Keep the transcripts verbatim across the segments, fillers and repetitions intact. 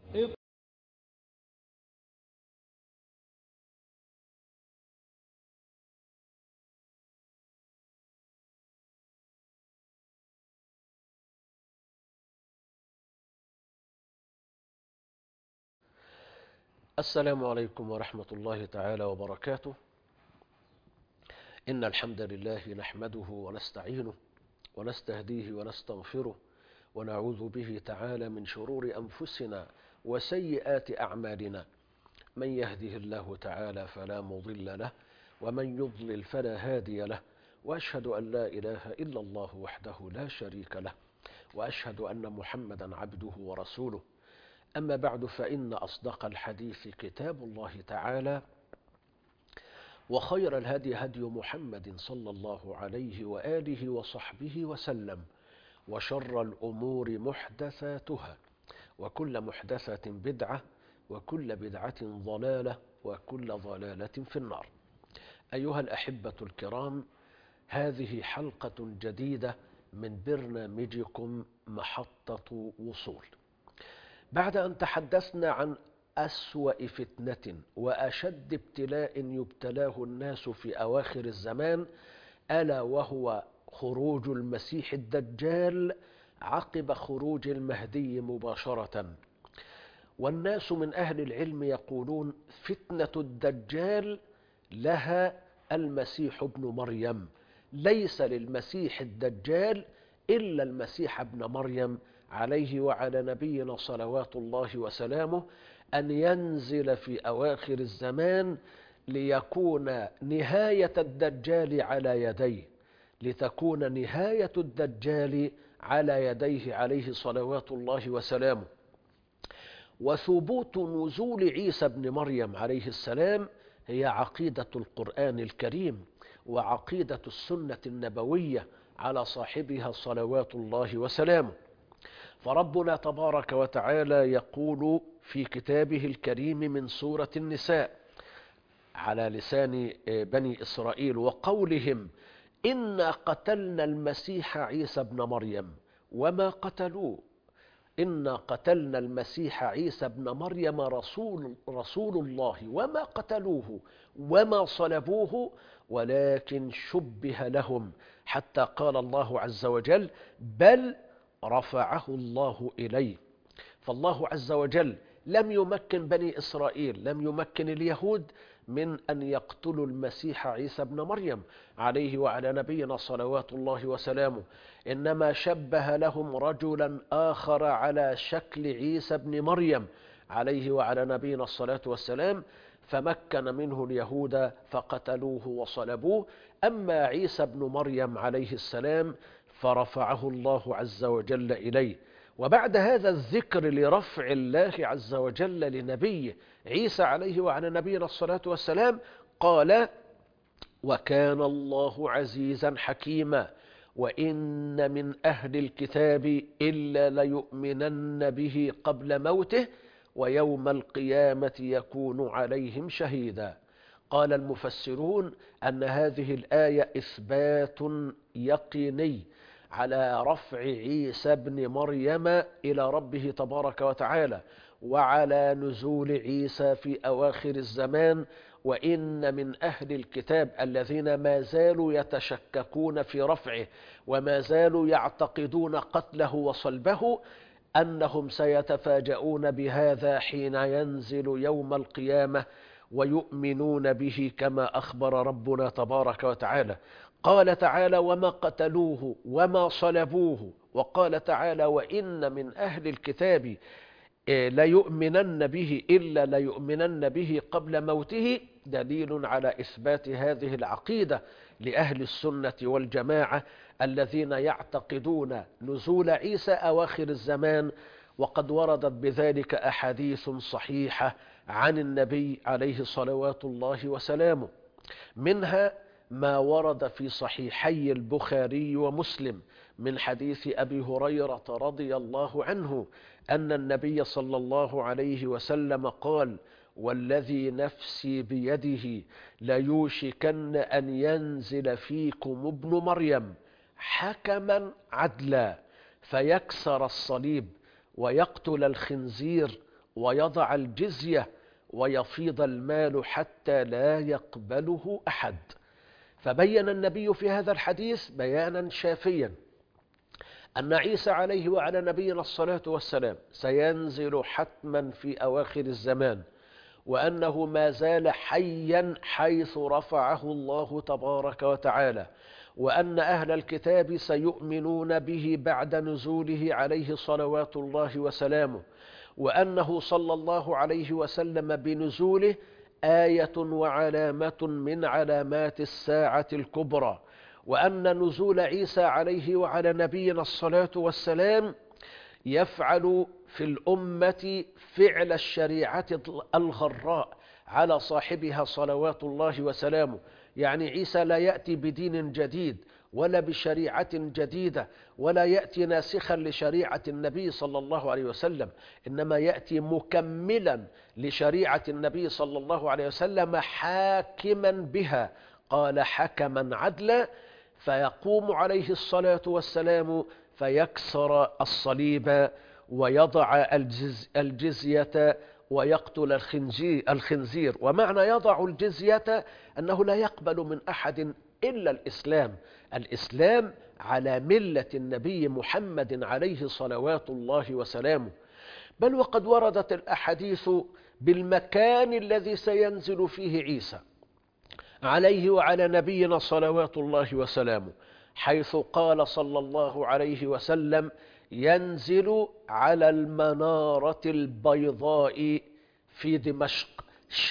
السلام عليكم ورحمة الله تعالى وبركاته. إن الحمد لله نحمده ونستعينه ونستهديه ونستغفره ونعوذ به تعالى من شرور أنفسنا وسيئات أعمالنا. من يهده الله تعالى فلا مضل له ومن يضلل فلا هادي له، وأشهد أن لا إله إلا الله وحده لا شريك له، وأشهد أن محمدا عبده ورسوله. أما بعد، فإن أصدق الحديث كتاب الله تعالى، وخير الهدي هدي محمد صلى الله عليه وآله وصحبه وسلم، وشر الأمور محدثاتها، وكل محدثة بدعة، وكل بدعة ضلالة، وكل ضلالة في النار. أيها الأحبة الكرام، هذه حلقة جديدة من برنامجكم محطة وصول. بعد أن تحدثنا عن أسوأ فتنة وأشد ابتلاء يبتلاه الناس في أواخر الزمان، ألا وهو خروج المسيح الدجال عقب خروج المهدي مباشرة. والناس من أهل العلم يقولون فتنة الدجال لها المسيح ابن مريم، ليس للمسيح الدجال إلا المسيح ابن مريم عليه وعلى نبينا صلوات الله وسلامه أن ينزل في أواخر الزمان ليكون نهاية الدجال على يديه، لتكون نهاية الدجال على يديه عليه صلوات الله وسلامه. وثبوت نزول عيسى ابن مريم عليه السلام هي عقيدة القرآن الكريم وعقيدة السنة النبوية على صاحبها صلوات الله وسلامه. فربنا تبارك وتعالى يقول في كتابه الكريم من سورة النساء على لسان بني إسرائيل وقولهم: إنا قتلنا المسيح عيسى ابن مريم وما قتلوه إنا قتلنا المسيح عيسى ابن مريم رسول, رسول الله وما قتلوه وما صلبوه ولكن شبه لهم، حتى قال الله عز وجل: بل رفعه الله إليه. فالله عز وجل لم يمكن بني إسرائيل، لم يمكن اليهود من أن يقتلوا المسيح عيسى ابن مريم عليه وعلى نبينا صلوات الله وسلامه، إنما شبه لهم رجلا آخر على شكل عيسى ابن مريم عليه وعلى نبينا الصلاة والسلام، فمكن منه اليهود فقتلوه وصلبوه. أما عيسى ابن مريم عليه السلام فرفعه الله عز وجل إليه. وبعد هذا الذكر لرفع الله عز وجل لنبيه عيسى عليه وعلى نبينا الصلاة والسلام، قال: وكان الله عزيزا حكيما وإن من أهل الكتاب إلا ليؤمنن به قبل موته ويوم القيامة يكون عليهم شهيدا. قال المفسرون أن هذه الآية إثبات يقيني على رفع عيسى ابن مريم إلى ربه تبارك وتعالى، وعلى نزول عيسى في أواخر الزمان. وإن من أهل الكتاب الذين ما زالوا يتشككون في رفعه وما زالوا يعتقدون قتله وصلبه أنهم سيتفاجؤون بهذا حين ينزل يوم القيامة ويؤمنون به كما أخبر ربنا تبارك وتعالى. قال تعالى: وما قتلوه وما صلبوه. وقال تعالى: وإن من أهل الكتاب ليؤمنن به إلا ليؤمنن به قبل موته، دليل على إثبات هذه العقيدة لأهل السنة والجماعة الذين يعتقدون نزول عيسى أواخر الزمان، وقد وردت بذلك أحاديث صحيحة عن النبي عليه صلوات الله وسلامه. منها ما ورد في صحيحي البخاري ومسلم من حديث أبي هريرة رضي الله عنه أن النبي صلى الله عليه وسلم قال: والذي نفسي بيده ليوشكن أن ينزل فيكم ابن مريم حكما عدلا فيكسر الصليب ويقتل الخنزير ويضع الجزية ويفيض المال حتى لا يقبله أحد. فبين النبي في هذا الحديث بيانا شافيا أن عيسى عليه وعلى نبينا الصلاة والسلام سينزل حتما في أواخر الزمان، وأنه ما زال حيا حيث رفعه الله تبارك وتعالى، وأن أهل الكتاب سيؤمنون به بعد نزوله عليه صلوات الله وسلامه، وأنه صلى الله عليه وسلم بنزوله آية وعلامة من علامات الساعة الكبرى، وأن نزول عيسى عليه وعلى نبينا الصلاة والسلام يفعل في الأمة فعل الشريعة الغراء على صاحبها صلوات الله وسلامه. يعني عيسى لا يأتي بدين جديد ولا بشريعة جديدة ولا يأتي ناسخا لشريعة النبي صلى الله عليه وسلم، إنما يأتي مكملا لشريعة النبي صلى الله عليه وسلم حاكما بها، قال حكما عدلا، فيقوم عليه الصلاة والسلام فيكسر الصليب ويضع الجز الجزية ويقتل الخنزير. ومعنى يضع الجزية أنه لا يقبل من أحد إلا الإسلام، الإسلام على ملة النبي محمد عليه صلوات الله وسلامه. بل وقد وردت الأحاديث بالمكان الذي سينزل فيه عيسى عليه وعلى نبينا صلوات الله وسلامه، حيث قال صلى الله عليه وسلم: ينزل على المنارة البيضاء في دمشق،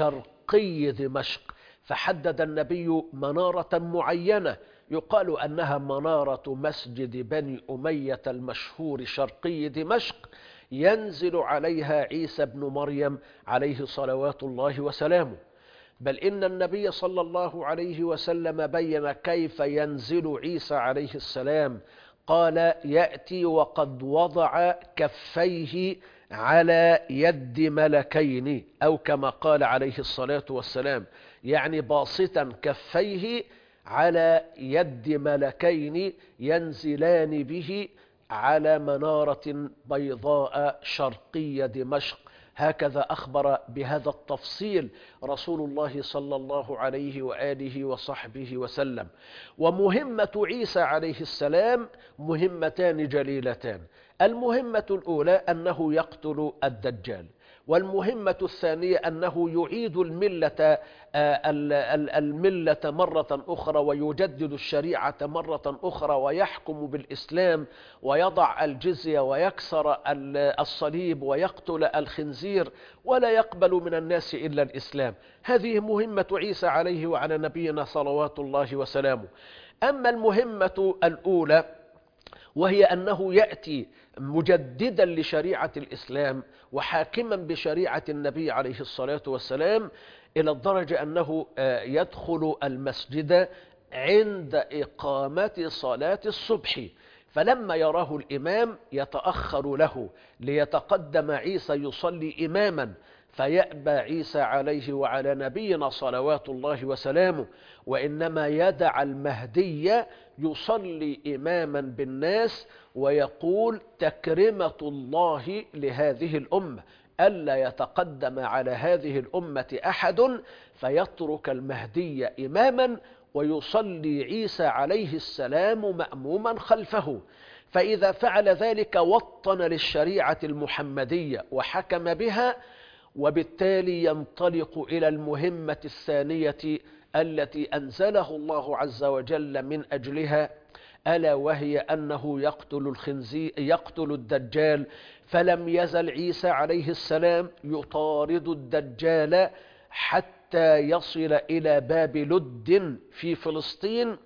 شرقي دمشق. فحدد النبي منارة معينة يقال أنها منارة مسجد بني أمية المشهور شرقي دمشق، ينزل عليها عيسى بن مريم عليه صلوات الله وسلامه. بل إن النبي صلى الله عليه وسلم بين كيف ينزل عيسى عليه السلام، قال: يأتي وقد وضع كفيه على يد ملكين، أو كما قال عليه الصلاة والسلام، يعني باسطا كفيه على يد ملكين ينزلان به على منارة بيضاء شرقية دمشق. هكذا أخبر بهذا التفصيل رسول الله صلى الله عليه وآله وصحبه وسلم. ومهمة عيسى عليه السلام مهمتان جليلتان: المهمة الأولى أنه يقتل الدجال، والمهمة الثانية أنه يعيد الملة الملة مرة أخرى ويجدد الشريعة مرة أخرى ويحكم بالإسلام ويضع الجزية ويكسر الصليب ويقتل الخنزير ولا يقبل من الناس إلا الإسلام. هذه مهمة عيسى عليه وعلى نبينا صلوات الله وسلامه. أما المهمة الأولى وهي أنه يأتي مجددا لشريعة الإسلام وحاكما بشريعة النبي عليه الصلاة والسلام، إلى الدرجة أنه يدخل المسجد عند إقامة صلاة الصبح، فلما يراه الإمام يتأخر له ليتقدم عيسى يصلي إماما، فيأبى عيسى عليه وعلى نبينا صلوات الله وسلامه، وإنما يدع المهدي يصلي إماما بالناس ويقول: تكرمة الله لهذه الأمة ألا يتقدم على هذه الأمة أحد، فيترك المهدي إماما ويصلي عيسى عليه السلام مأموما خلفه. فإذا فعل ذلك وطن للشريعة المحمدية وحكم بها، وبالتالي ينطلق إلى المهمة الثانية التي أنزله الله عز وجل من أجلها، ألا وهي أنه يقتل الخنزير يقتل الدجال. فلم يزل عيسى عليه السلام يطارد الدجال حتى يصل إلى باب لد في فلسطين،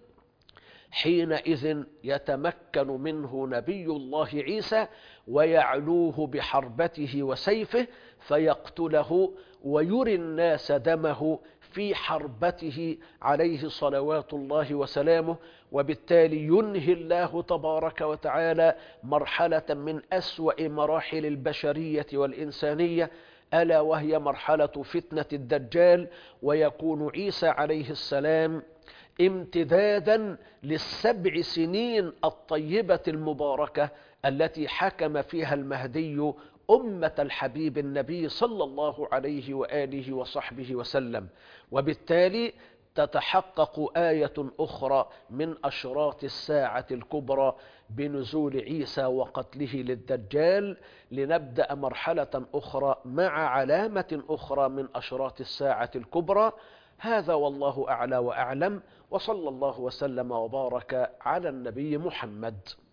حينئذ يتمكن منه نبي الله عيسى ويعلوه بحربته وسيفه فيقتله ويري الناس دمه في حربته عليه صلوات الله وسلامه. وبالتالي ينهي الله تبارك وتعالى مرحلة من أسوأ مراحل البشرية والإنسانية، ألا وهي مرحلة فتنة الدجال، ويكون عيسى عليه السلام امتدادا للسبع سنين الطيبة المباركة التي حكم فيها المهدي أمة الحبيب النبي صلى الله عليه وآله وصحبه وسلم. وبالتالي تتحقق آية أخرى من أشراط الساعة الكبرى بنزول عيسى وقتله للدجال، لنبدأ مرحلة أخرى مع علامة أخرى من أشراط الساعة الكبرى. هذا والله أعلى وأعلم، وصلى الله وسلم وبارك على النبي محمد.